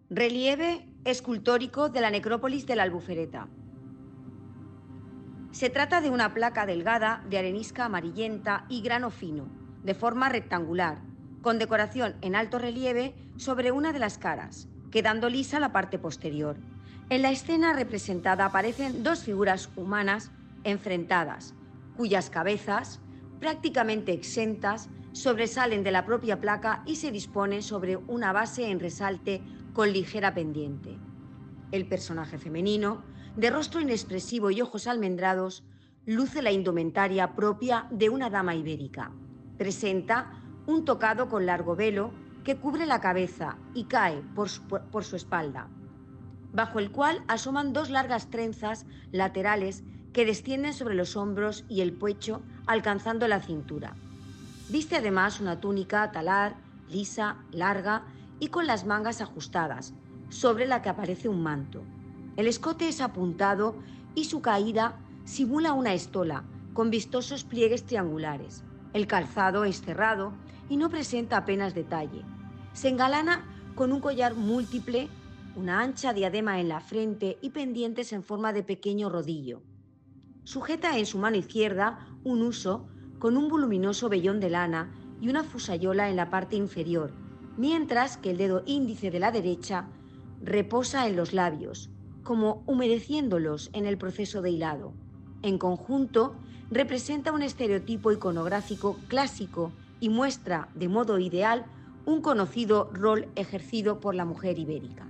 Relieve escultórico de la necrópolis de la Albufereta. Se trata de una placa delgada de arenisca amarillenta y grano fino, de forma rectangular, con decoración en alto relieve sobre una de las caras, quedando lisa la parte posterior. En la escena representada aparecen dos figuras humanas enfrentadas, cuyas cabezas, prácticamente exentas, sobresalen de la propia placa y se disponen sobre una base en resalte con ligera pendiente. El personaje femenino, de rostro inexpresivo y ojos almendrados, luce la indumentaria propia de una dama ibérica. Presenta un tocado con largo velo que cubre la cabeza y cae por su espalda, bajo el cual asoman dos largas trenzas laterales que descienden sobre los hombros y el pecho, alcanzando la cintura. Viste además una túnica talar, lisa, larga y con las mangas ajustadas, sobre la que aparece un manto. El escote es apuntado y su caída simula una estola con vistosos pliegues triangulares. El calzado es cerrado y no presenta apenas detalle. Se engalana con un collar múltiple, una ancha diadema en la frente y pendientes en forma de pequeño rodillo. Sujeta en su mano izquierda un huso con un voluminoso vellón de lana y una fusayola en la parte inferior, mientras que el dedo índice de la derecha reposa en los labios, como humedeciéndolos en el proceso de hilado. En conjunto, representa un estereotipo iconográfico clásico y muestra, de modo ideal, un conocido rol ejercido por la mujer ibérica.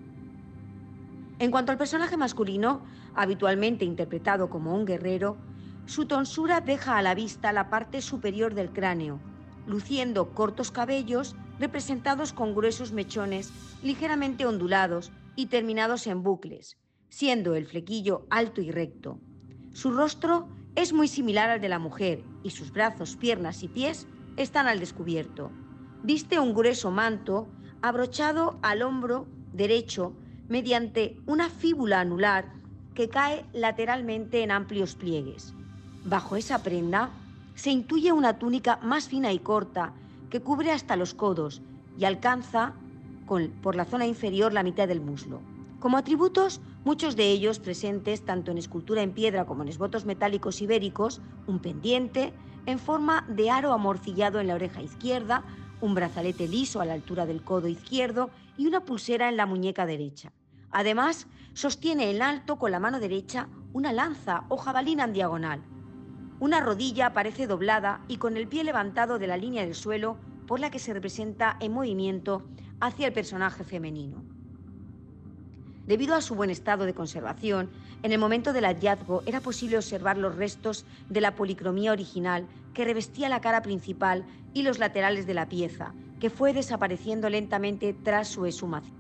En cuanto al personaje masculino, habitualmente interpretado como un guerrero, su tonsura deja a la vista la parte superior del cráneo, luciendo cortos cabellos representados con gruesos mechones ligeramente ondulados y terminados en bucles, siendo el flequillo alto y recto. Su rostro es muy similar al de la mujer y sus brazos, piernas y pies están al descubierto. Viste un grueso manto abrochado al hombro derecho mediante una fíbula anular que cae lateralmente en amplios pliegues. Bajo esa prenda se intuye una túnica más fina y corta que cubre hasta los codos y alcanza por la zona inferior la mitad del muslo. Como atributos, muchos de ellos presentes tanto en escultura en piedra como en esbotos metálicos ibéricos, un pendiente en forma de aro amorcillado en la oreja izquierda, un brazalete liso a la altura del codo izquierdo y una pulsera en la muñeca derecha. Además, sostiene en alto con la mano derecha una lanza o jabalina en diagonal. Una rodilla aparece doblada y con el pie levantado de la línea del suelo por la que se representa en movimiento hacia el personaje femenino. Debido a su buen estado de conservación, en el momento del hallazgo era posible observar los restos de la policromía original que revestía la cara principal y los laterales de la pieza, que fue desapareciendo lentamente tras su exhumación.